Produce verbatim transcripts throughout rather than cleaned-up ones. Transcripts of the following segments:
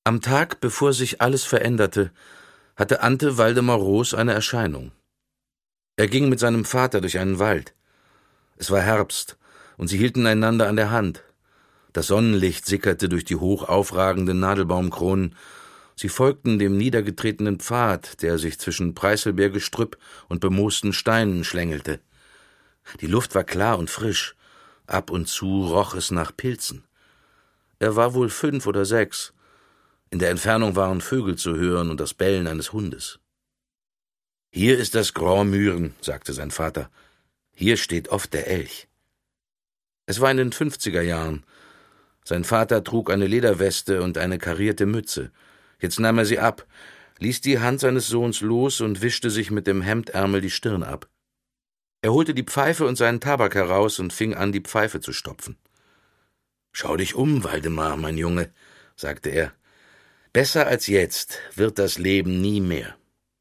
Am Tag, bevor sich alles veränderte, hatte Ante Waldemar Roos eine Erscheinung. Er ging mit seinem Vater durch einen Wald. Es war Herbst, und sie hielten einander an der Hand. Das Sonnenlicht sickerte durch die hoch aufragenden Nadelbaumkronen. Sie folgten dem niedergetretenen Pfad, der sich zwischen Preißelbeergestrüpp und bemoosten Steinen schlängelte. Die Luft war klar und frisch. Ab und zu roch es nach Pilzen. Er war wohl fünf oder sechs. In der Entfernung waren Vögel zu hören und das Bellen eines Hundes. »Hier ist das Grand Mühren«, sagte sein Vater. »Hier steht oft der Elch.« Es war in den fünfziger Jahren. Sein Vater trug eine Lederweste und eine karierte Mütze. Jetzt nahm er sie ab, ließ die Hand seines Sohns los und wischte sich mit dem Hemdärmel die Stirn ab. Er holte die Pfeife und seinen Tabak heraus und fing an, die Pfeife zu stopfen. »Schau dich um, Waldemar, mein Junge«, sagte er. »Besser als jetzt wird das Leben nie mehr.«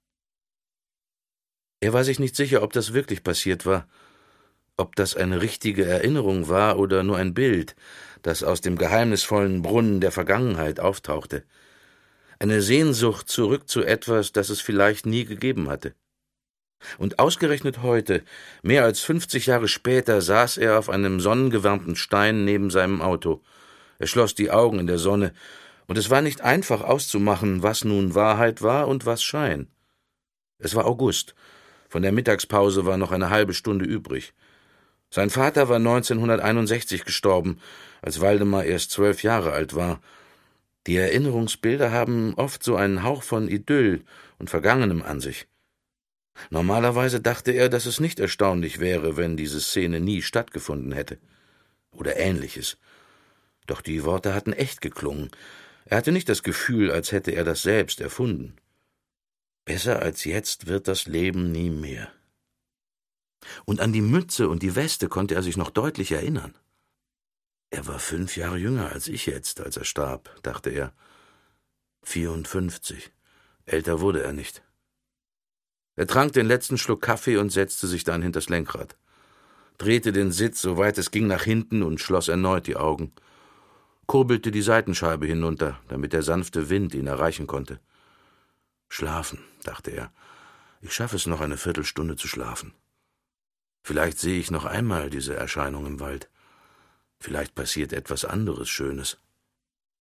Er war sich nicht sicher, ob das wirklich passiert war, ob das eine richtige Erinnerung war oder nur ein Bild, das aus dem geheimnisvollen Brunnen der Vergangenheit auftauchte. Eine Sehnsucht zurück zu etwas, das es vielleicht nie gegeben hatte. Und ausgerechnet heute, mehr als fünfzig Jahre später, saß er auf einem sonnengewärmten Stein neben seinem Auto. Er schloss die Augen in der Sonne, und es war nicht einfach auszumachen, was nun Wahrheit war und was Schein. Es war August. Von der Mittagspause war noch eine halbe Stunde übrig. Sein Vater war neunzehnhunderteinundsechzig gestorben, als Waldemar erst zwölf Jahre alt war. Die Erinnerungsbilder haben oft so einen Hauch von Idyll und Vergangenem an sich. Normalerweise dachte er, dass es nicht erstaunlich wäre, wenn diese Szene nie stattgefunden hätte. Oder Ähnliches. Doch die Worte hatten echt geklungen. Er hatte nicht das Gefühl, als hätte er das selbst erfunden. Besser als jetzt wird das Leben nie mehr. Und an die Mütze und die Weste konnte er sich noch deutlich erinnern. Er war fünf Jahre jünger als ich jetzt, als er starb, dachte er. Vierundfünfzig. Älter wurde er nicht. Er trank den letzten Schluck Kaffee und setzte sich dann hinters Lenkrad, drehte den Sitz, soweit es ging, nach hinten und schloss erneut die Augen, kurbelte die Seitenscheibe hinunter, damit der sanfte Wind ihn erreichen konnte. Schlafen, dachte er. Ich schaffe es noch eine Viertelstunde zu schlafen. Vielleicht sehe ich noch einmal diese Erscheinung im Wald. Vielleicht passiert etwas anderes Schönes.